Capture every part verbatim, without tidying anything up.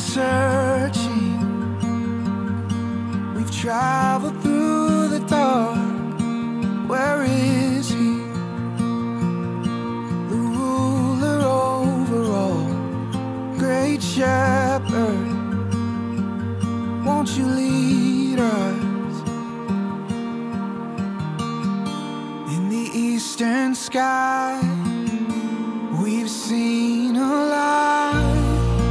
searching, we've traveled through the dark. Where is he? The ruler over all, great shepherd, won't you lead us? In the eastern sky, we've seen a light.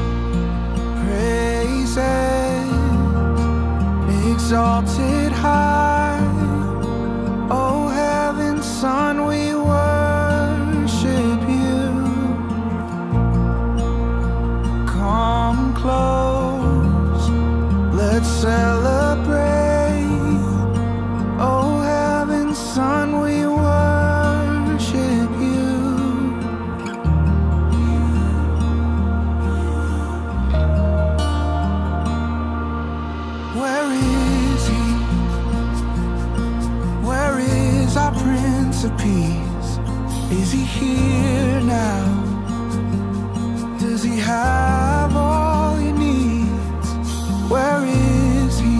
Praises exalted high. Oh, heaven's Son, we worship you. Come close, let's celebrate. Oh, heaven's Son, we worship you. Where is he? Where is our Prince of Peace? Is he here now? Does he have all he needs? Where is he?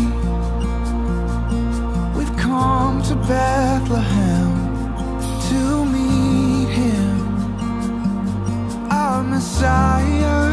We've come to Bethlehem to meet him, our Messiah.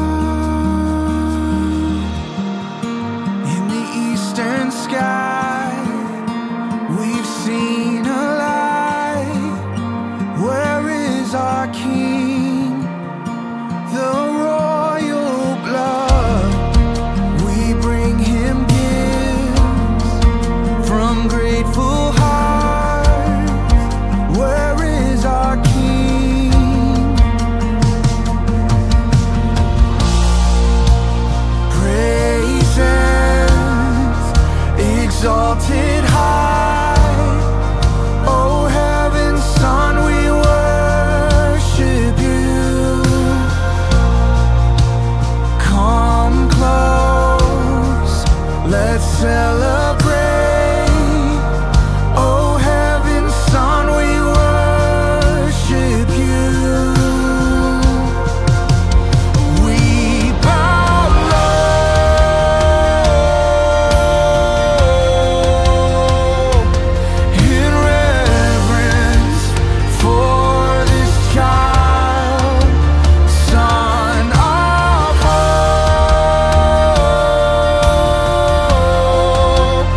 In the eastern sky, we've seen a light. Where is our King? The royal blood. We bring him gifts from grateful hearts. Where is our King? Praises exalted high. Oh, heaven's Son, we worship you. Come close, let's celebrate. Oh, heaven's Son, we worship you. We bow low in reverence for this child, Son of hope,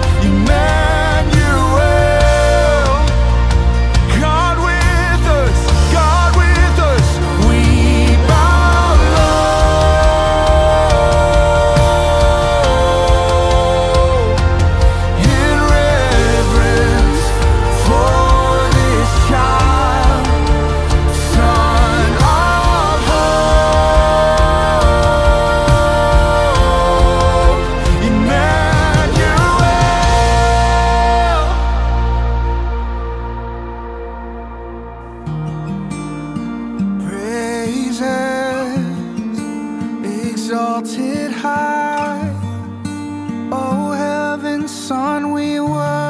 Emmanuel, God with us, God with us. We bow low in reverence for this child, Son of hope, Emmanuel. Praises exalted high. Oh, heaven's Son, we worship.